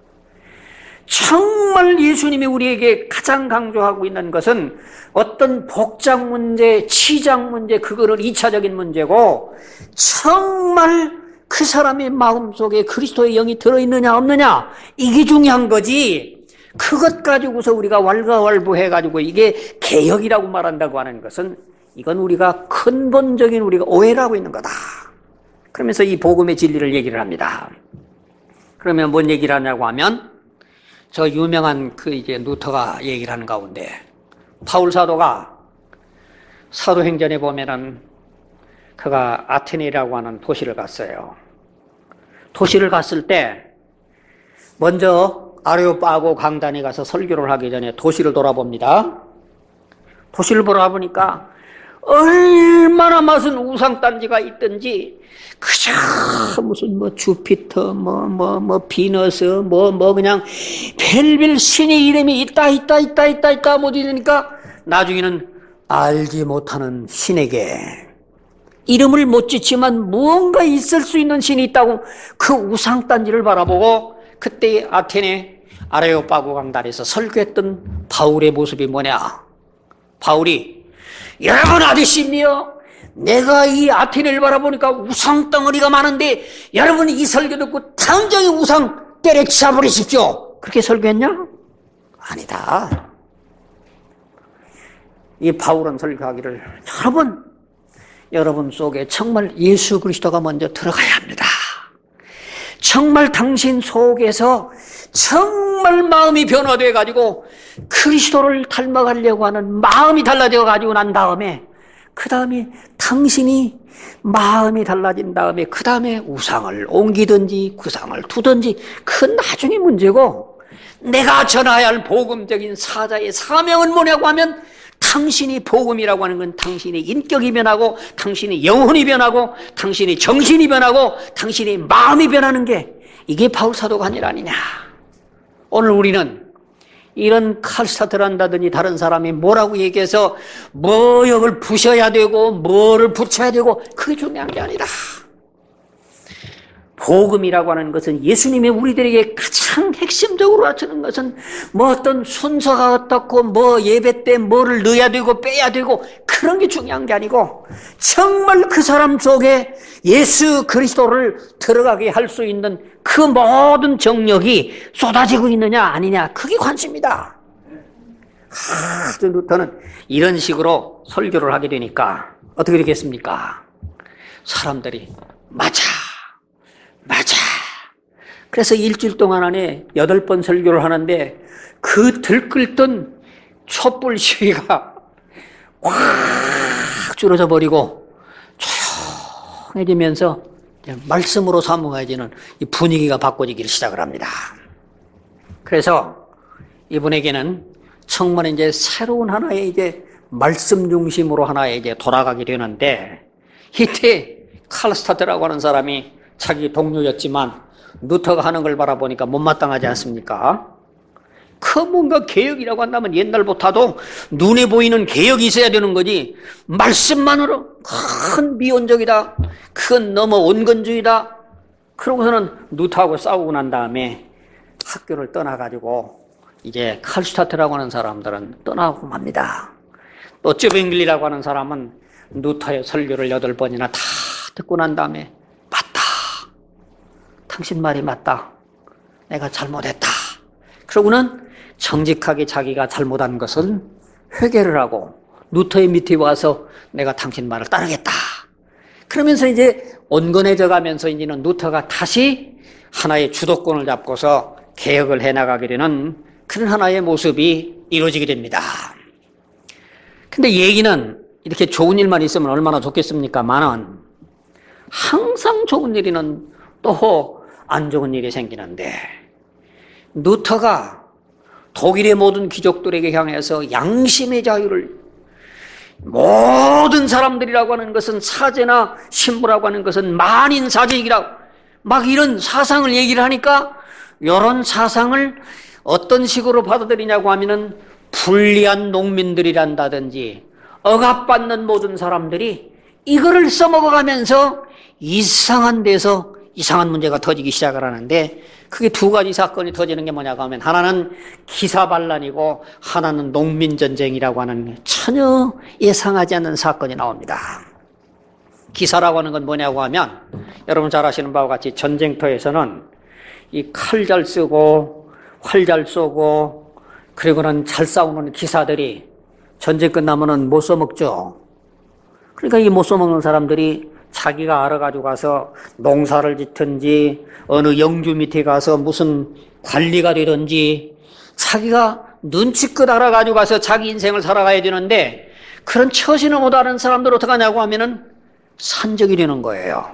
정말 예수님이 우리에게 가장 강조하고 있는 것은 어떤 복장 문제, 치장 문제, 그거는 2차적인 문제고, 정말 그 사람의 마음속에 그리스도의 영이 들어있느냐 없느냐, 이게 중요한 거지. 그것 가지고서 우리가 왈가왈부해가지고 이게 개혁이라고 말한다고 하는 것은, 이건 우리가 근본적인 우리가 오해를 하고 있는 거다. 그러면서 이 복음의 진리를 얘기를 합니다. 그러면 뭔 얘기를 하냐고 하면, 저 유명한 이제 루터가 얘기를 하는 가운데, 바울 사도가 사도행전에 보면은 그가 아테네라고 하는 도시를 갔어요. 도시를 갔을 때 먼저 아레오파고 강단에 가서 설교를 하기 전에 도시를 돌아봅니다. 도시를 돌아보니까 얼마나 많은 우상단지가 있든지, 그저 무슨 주피터, 비너스, 그냥 별별 신의 이름이 있다 못 이러니까 나중에는 알지 못하는 신에게 이름을 못 짓지만 무언가 있을 수 있는 신이 있다고 그 우상단지를 바라보고, 그때 아테네 아레오파고 강단에서 설교했던 바울의 모습이 뭐냐? 바울이, 여러분 아저씨입니요? 내가 이 아테네를 바라보니까 우상 덩어리가 많은데 여러분이 이 설교 듣고 당장에 우상 때려치워 버리십시오. 그렇게 설교했냐? 아니다. 이 바울은 설교하기를, 여러분 속에 정말 예수 그리스도가 먼저 들어가야 합니다. 정말 당신 속에서 정말 마음이 변화되어 가지고 그리스도를 닮아가려고 하는 마음이 달라져 가지고 난 다음에, 그 다음에 당신이 마음이 달라진 다음에 그 다음에 우상을 옮기든지 구상을 두든지 그건 나중에 문제고, 내가 전해야 할 복음적인 사자의 사명은 뭐냐고 하면, 당신이 복음이라고 하는 건 당신의 인격이 변하고, 당신의 영혼이 변하고, 당신의 정신이 변하고, 당신의 마음이 변하는 게, 이게 바울 사도가 한 일 아니냐. 오늘 우리는 이런 칼스타트를 한다든지 다른 사람이 뭐라고 얘기해서 뭐역을 부셔야 되고 뭐를 붙여야 되고, 그게 중요한 게 아니다. 복음이라고 하는 것은, 예수님이 우리들에게 가장 핵심적으로 가르치는 것은 어떤 순서가 어떻고 예배 때 뭐를 넣어야 되고 빼야 되고 그런 게 중요한 게 아니고, 정말 그 사람 속에 예수 그리스도를 들어가게 할 수 있는 그 모든 정력이 쏟아지고 있느냐 아니냐, 그게 관심이다. 루터는 이런 식으로 설교를 하게 되니까 어떻게 되겠습니까? 사람들이 맞아. 그래서 일주일 동안 안에 8번 설교를 하는데, 그 들끓던 촛불 시위가 확 줄어져 버리고 조용해지면서 말씀으로 사모해지는 이 분위기가 바꿔지기를 시작을 합니다. 그래서 이분에게는 정말 이제 새로운 하나의 이제 말씀 중심으로 하나의 이제 돌아가게 되는데, 이때 칼스타트라고 하는 사람이 자기 동료였지만 루터가 하는 걸 바라보니까 못마땅하지 않습니까? 그 뭔가 개혁이라고 한다면 옛날부터도 눈에 보이는 개혁이 있어야 되는 거지, 말씀만으로 큰 미온적이다, 그건 너무 온건주의다, 그러고서는 루터하고 싸우고 난 다음에 학교를 떠나가지고 이제 칼슈타트라고 하는 사람들은 떠나고 맙니다. 또 쯔빙글리라고 하는 사람은 루터의 설교를 8번이나 다 듣고 난 다음에, 맞다, 당신 말이 맞다, 내가 잘못했다, 그러고는 정직하게 자기가 잘못한 것을 회개를 하고 루터의 밑에 와서 내가 당신 말을 따르겠다, 그러면서 이제 온건해져 가면서 이제는 루터가 다시 하나의 주도권을 잡고서 개혁을 해나가게 되는 그런 하나의 모습이 이루어지게 됩니다. 근데 얘기는 이렇게 좋은 일만 있으면 얼마나 좋겠습니까만은, 항상 좋은 일에는 또 안 좋은 일이 생기는데, 루터가 독일의 모든 귀족들에게 향해서 양심의 자유를, 모든 사람들이라고 하는 것은 사제나 신부라고 하는 것은 만인사제이라고 막 이런 사상을 얘기를 하니까, 이런 사상을 어떤 식으로 받아들이냐고 하면은 불리한 농민들이란다든지 억압받는 모든 사람들이 이거를 써먹어가면서 이상한 데서 이상한 문제가 터지기 시작을 하는데, 그게 두 가지 사건이 터지는 게 뭐냐고 하면, 하나는 기사반란이고 하나는 농민전쟁이라고 하는 전혀 예상하지 않는 사건이 나옵니다. 기사라고 하는 건 뭐냐고 하면, 여러분 잘 아시는 바와 같이 전쟁터에서는 이 칼 잘 쓰고 활 잘 쏘고 그리고는 잘 싸우는 기사들이 전쟁 끝나면은 못 써먹죠. 그러니까 이 못 써먹는 사람들이 자기가 알아가지고 가서 농사를 짓든지 어느 영주 밑에 가서 무슨 관리가 되든지 자기가 눈치껏 알아가지고 가서 자기 인생을 살아가야 되는데, 그런 처신을 못하는 사람들 어떻게 하냐고 하면은 산적이 되는 거예요.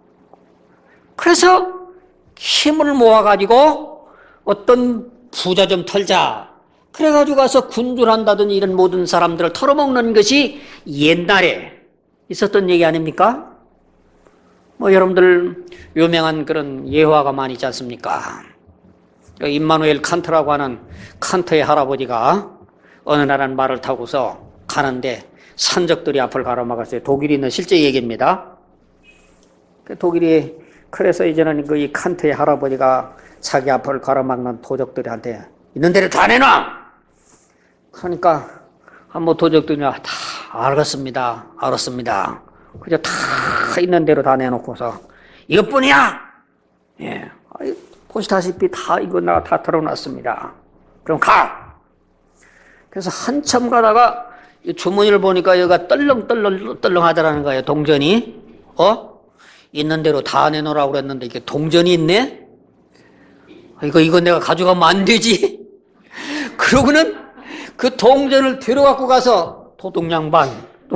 그래서 힘을 모아가지고 어떤 부자 좀 털자, 그래가지고 가서 군주한다든지 이런 모든 사람들을 털어먹는 것이 옛날에 있었던 얘기 아닙니까? 뭐 여러분들 유명한 그런 예화가 많이 있지 않습니까? 임마누엘 칸트라고 하는 칸트의 할아버지가 어느 날은 말을 타고서 가는데 산적들이 앞을 가로막았어요. 독일에 있는 실제 얘기입니다. 독일이, 그래서 이제는 이 칸트의 할아버지가 자기 앞을 가로막는 도적들한테 있는 대로 다 내놔! 그러니까 한번 도적들이 다 알았습니다. 그저 다 있는 대로 다 내놓고서 이것뿐이야! 예. 보시다시피 다 이거 내가 다 털어놨습니다. 그럼 가! 그래서 한참 가다가 이 주머니를 보니까 여기가 떨렁 하더라는 거예요. 동전이. 있는 대로 다 내놓으라고 그랬는데 이게 동전이 있네? 이거 내가 가져가면 안 되지? 그러고는 그 동전을 데려갖고 가서 도둑양반,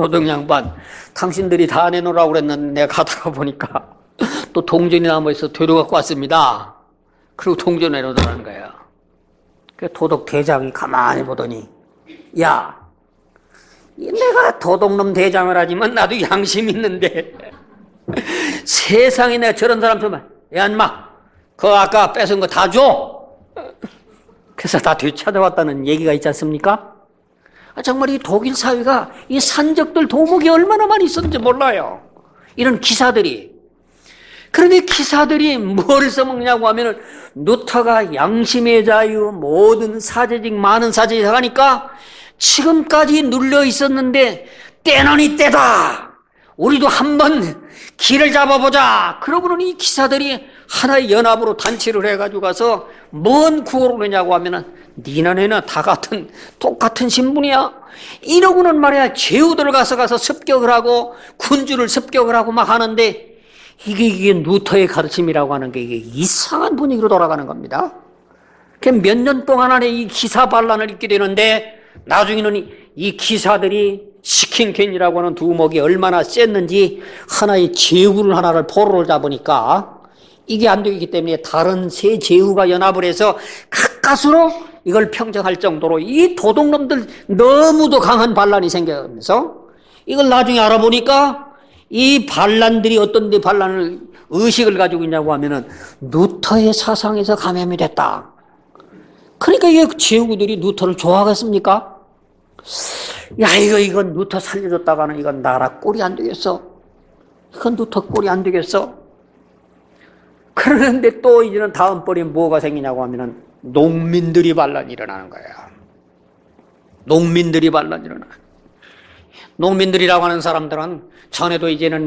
당신들이 다 내놓으라고 그랬는데 내가 가다가 보니까 또 동전이 남아있어 데려갖고 왔습니다. 그리고 동전 내놓으라는 거예요. 그 도둑 대장이 가만히 보더니, 야, 내가 도둑놈 대장을 하지만 나도 양심 있는데 세상에 내가 저런 사람 좀, 야 인마, 그거 아까 뺏은 거 다 줘. 그래서 다 되찾아왔다는 얘기가 있지 않습니까? 정말 이 독일 사회가 이 산적들 도목이 얼마나 많이 있었는지 몰라요. 이런 기사들이. 그런데 기사들이 뭘 써먹냐고 하면은, 루터가 양심의 자유, 모든 사제직, 많은 사제직 하니까 지금까지 눌려 있었는데 때는 때다. 우리도 한번 길을 잡아보자. 그러고는 이 기사들이 하나의 연합으로 단체를 해가지고 가서 뭔 구호를 내냐고 하면은, 니나 내나 다 똑같은 신분이야. 이러고는 말이야 제후들을 가서 습격을 하고 군주를 습격을 하고 막 하는데, 이게 루터의 가르침이라고 하는 게 이게 이상한 분위기로 돌아가는 겁니다. 몇 년 동안 안에 이 기사 반란을 있게 되는데, 나중에는 이 기사들이 시킨캔이라고 하는 두목이 얼마나 셌는지 하나의 제후를 하나를 포로를 잡으니까 이게 안 되기 때문에 다른 세 제후가 연합을 해서 가까스로 이걸 평정할 정도로 이 도둑놈들 너무도 강한 반란이 생겨면서, 이걸 나중에 알아보니까 이 반란들이 어떤 데 반란을 의식을 가지고 있냐고 하면은 루터의 사상에서 감염이 됐다. 그러니까 이 제후들이 루터를 좋아하겠습니까? 야, 이건 루터 살려줬다가는 이건 나라 꼴이 안 되겠어. 이건 루터 꼴이 안 되겠어. 그러는데 또 이제는 다음번에 뭐가 생기냐고 하면은 농민들이 반란이 일어나는 거예요. 농민들이라고 하는 사람들은 전에도 이제는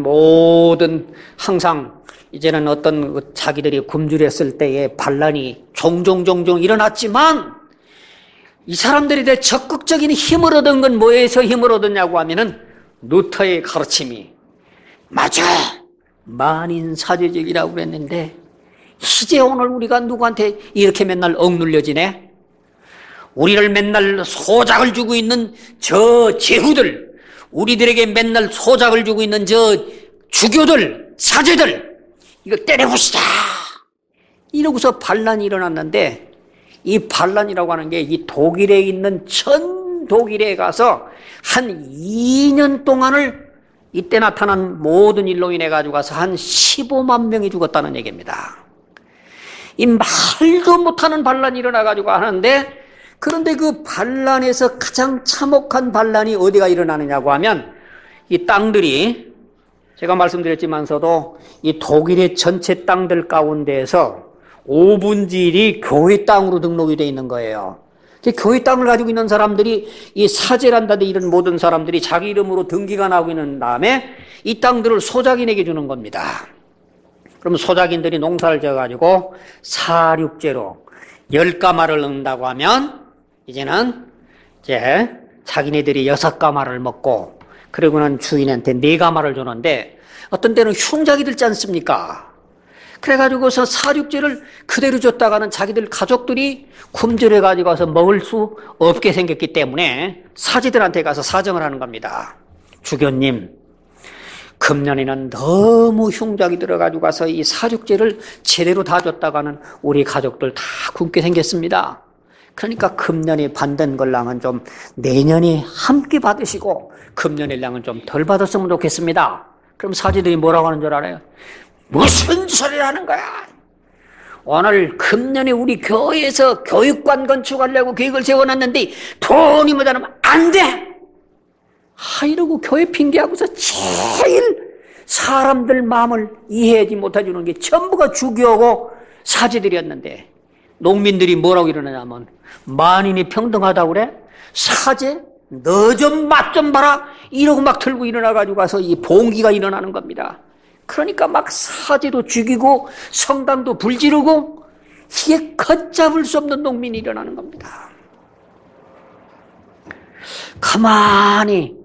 항상 이제는 어떤 자기들이 굶주렸을 때의 반란이 종종 일어났지만, 이 사람들이 대 적극적인 힘을 얻은 건 뭐에서 힘을 얻었냐고 하면은 루터의 가르침이, 맞아, 만인사제적이라고 그랬는데 이제 오늘 우리가 누구한테 이렇게 맨날 억눌려지네? 우리를 맨날 소작을 주고 있는 저 제후들, 우리들에게 맨날 소작을 주고 있는 저 주교들, 사제들, 이거 때려부시자. 이러고서 반란이 일어났는데 이 반란이라고 하는 게 이 독일에 있는 전 독일에 가서 한 2년 동안을 이때 나타난 모든 일로 인해 가지고 가서 한 15만 명이 죽었다는 얘기입니다. 이 말도 못하는 반란이 일어나 가지고 하는데, 그런데 그 반란에서 가장 참혹한 반란이 어디가 일어나느냐고 하면 이 땅들이, 제가 말씀드렸지만서도 이 독일의 전체 땅들 가운데에서 5분의 1이 교회 땅으로 등록이 되어 있는 거예요. 교회 땅을 가지고 있는 사람들이 이 사제란다든지 이런 모든 사람들이 자기 이름으로 등기가 나오고 있는 다음에 이 땅들을 소작인에게 주는 겁니다. 그럼 소작인들이 농사를 지어가지고 사륙제로 10가마를 넣는다고 하면 이제는 자기네들이 6가마를 먹고 그러고는 주인한테 4가마를 주는데 어떤 때는 흉작이 들지 않습니까? 그래가지고서 사륙제를 그대로 줬다가는 자기들 가족들이 굶주려가지고 가서 먹을 수 없게 생겼기 때문에 사제들한테 가서 사정을 하는 겁니다. 주교님, 금년에는 너무 흉작이 들어가지고 가서 이 사륙제를 제대로 다 줬다가는 우리 가족들 다 굶게 생겼습니다. 그러니까 금년에 받는 걸랑은 좀 내년에 함께 받으시고 금년에 량은 좀 덜 받았으면 좋겠습니다. 그럼 사제들이 뭐라고 하는 줄 알아요? 무슨 소리를 하는 거야? 오늘 금년에 우리 교회에서 교육관 건축하려고 계획을 세워놨는데 돈이 모자라면 안 돼! 이러고 교회 핑계하고서 제일 사람들 마음을 이해하지 못해주는 게 전부가 주교하고 사제들이었는데, 농민들이 뭐라고 일어나냐면 만인이 평등하다고 그래? 사제? 너 좀 맛 좀 봐라! 이러고 막 들고 일어나가지고 가서 이 봉기가 일어나는 겁니다. 그러니까 막 사제도 죽이고 성당도 불지르고 이게 걷잡을 수 없는 농민이 일어나는 겁니다. 가만히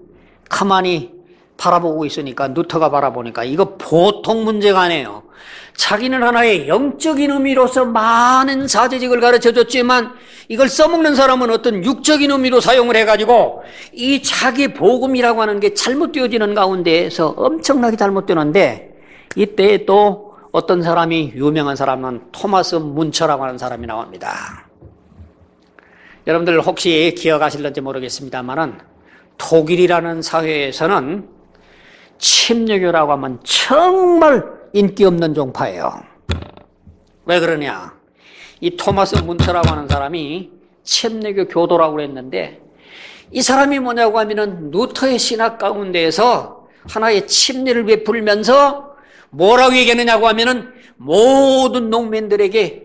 바라보고 있으니까, 누터가 바라보니까 이거 보통 문제가 아니에요. 자기는 하나의 영적인 의미로서 많은 사제직을 가르쳐줬지만 이걸 써먹는 사람은 어떤 육적인 의미로 사용을 해가지고 이 자기 복음이라고 하는 게 잘못되어지는 가운데에서 엄청나게 잘못되는데, 이때 또 어떤 사람이, 유명한 사람은 토마스 문처라고 하는 사람이 나옵니다. 여러분들 혹시 기억하실는지 모르겠습니다만은 독일이라는 사회에서는 침례교라고 하면 정말 인기 없는 종파예요. 왜 그러냐? 이 토마스 문처라고 하는 사람이 침례교 교도라고 그랬는데, 이 사람이 뭐냐고 하면은 루터의 신학 가운데에서 하나의 침례를 베풀면서 뭐라고 얘기하느냐고 하면은 모든 농민들에게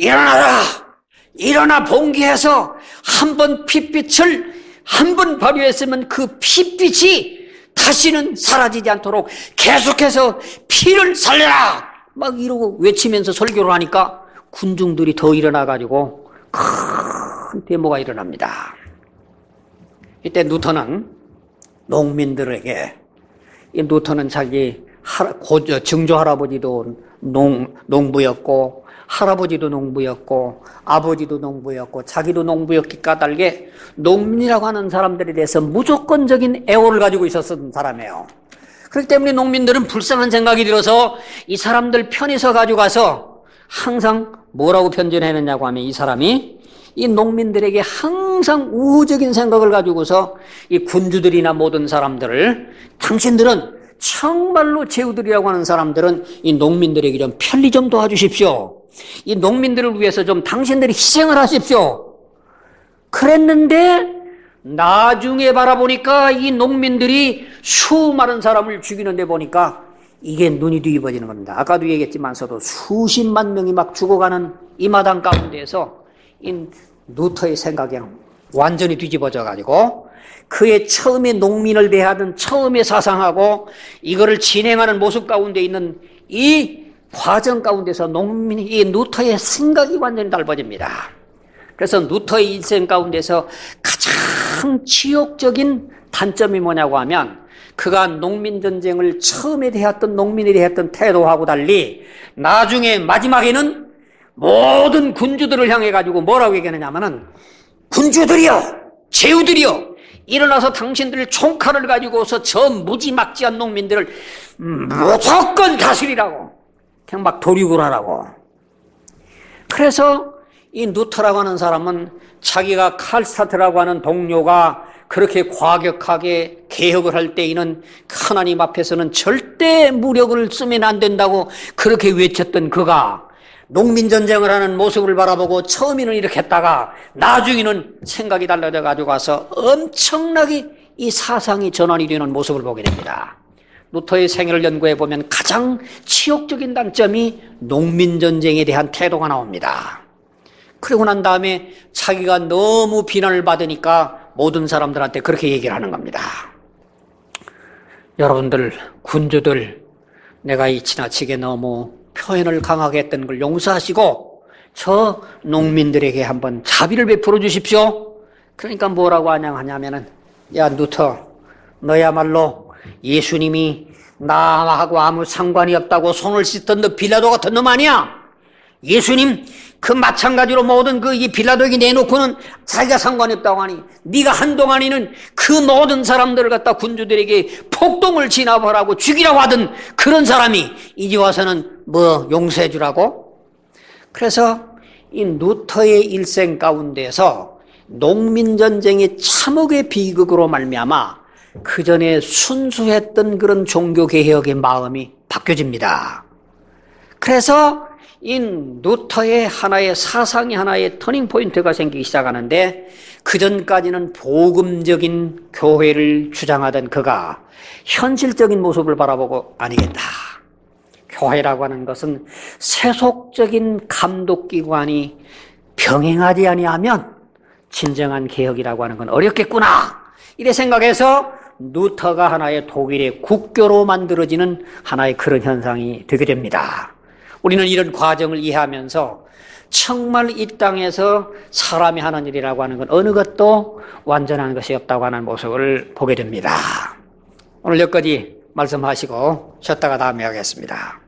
일어나 봉기해서 한 번 핏빛을 한 번 발휘했으면 그 핏빛이 다시는 사라지지 않도록 계속해서 피를 살려라! 막 이러고 외치면서 설교를 하니까 군중들이 더 일어나가지고 큰 데모가 일어납니다. 이때 누터는 농민들에게, 이 누터는 자기 증조 할아버지도 농부였고 할아버지도 농부였고 아버지도 농부였고 자기도 농부였기 까닭에 농민이라고 하는 사람들에 대해서 무조건적인 애호를 가지고 있었던 사람이에요. 그렇기 때문에 농민들은 불쌍한 생각이 들어서 이 사람들 편에 서 가지고 가서 항상 뭐라고 편전했느냐고 하면, 이 사람이 이 농민들에게 항상 우호적인 생각을 가지고서 이 군주들이나 모든 사람들을, 당신들은 정말로 제후들이라고 하는 사람들은 이 농민들에게 좀 편리 좀 도와주십시오. 이 농민들을 위해서 좀 당신들이 희생을 하십시오. 그랬는데 나중에 바라보니까 이 농민들이 수많은 사람을 죽이는데 보니까 이게 눈이 뒤집어지는 겁니다. 아까도 얘기했지만서도 수십만 명이 막 죽어가는 이 마당 가운데에서 이 루터의 생각이 완전히 뒤집어져 가지고 그의 처음에 농민을 대하던 처음의 사상하고 이거를 진행하는 모습 가운데 있는 이 과정 가운데서 이 루터의 생각이 완전히 달라집니다. 그래서 루터의 일생 가운데서 가장 치욕적인 단점이 뭐냐고 하면, 그가 농민전쟁을 처음에 대했던 농민에 대했던 태도하고 달리 나중에 마지막에는 모든 군주들을 향해 가지고 뭐라고 얘기하느냐면은, 군주들이여, 제후들이여, 일어나서 당신들 총칼을 가지고서 저 무지막지한 농민들을 무조건 다스리라고, 그냥 막 도륙을 하라고. 그래서 이 루터라고 하는 사람은 자기가 칼스타트라고 하는 동료가 그렇게 과격하게 개혁을 할 때에는 하나님 앞에서는 절대 무력을 쓰면 안 된다고 그렇게 외쳤던 그가 농민전쟁을 하는 모습을 바라보고 처음에는 이렇게 했다가 나중에는 생각이 달라져 가지고 가서 엄청나게 이 사상이 전환이 되는 모습을 보게 됩니다. 루터의 생애를 연구해 보면 가장 치욕적인 단점이 농민전쟁에 대한 태도가 나옵니다. 그러고 난 다음에 자기가 너무 비난을 받으니까 모든 사람들한테 그렇게 얘기를 하는 겁니다. 여러분들, 군주들, 내가 이 지나치게 너무 표현을 강하게 했던 걸 용서하시고 저 농민들에게 한번 자비를 베풀어 주십시오. 그러니까 뭐라고 하냐면은, 야 루터, 너야말로 예수님이 나하고 아무 상관이 없다고 손을 씻던 너 빌라도 같은 놈 아니야? 예수님 그 마찬가지로 모든 이 빌라도에게 내놓고는 자기가 상관이 없다고 하니 네가 한동안에는 그 모든 사람들을 갖다 군주들에게 폭동을 진압하라고 죽이라고 하던 그런 사람이 이제 와서는 뭐 용서해 주라고? 그래서 이 루터의 일생 가운데서 농민전쟁의 참혹의 비극으로 말미암아 그 전에 순수했던 그런 종교개혁의 마음이 바뀌어집니다. 그래서 이 루터의 하나의 사상이 하나의 터닝포인트가 생기기 시작하는데 그 전까지는 복음적인 교회를 주장하던 그가 현실적인 모습을 바라보고 아니겠다. 교회라고 하는 것은 세속적인 감독기관이 병행하지 아니하면 진정한 개혁이라고 하는 건 어렵겠구나. 이래 생각해서 루터가 하나의 독일의 국교로 만들어지는 하나의 그런 현상이 되게 됩니다. 우리는 이런 과정을 이해하면서 정말 이 땅에서 사람이 하는 일이라고 하는 건 어느 것도 완전한 것이 없다고 하는 모습을 보게 됩니다. 오늘 여기까지 말씀하시고 쉬었다가 다음에 하겠습니다.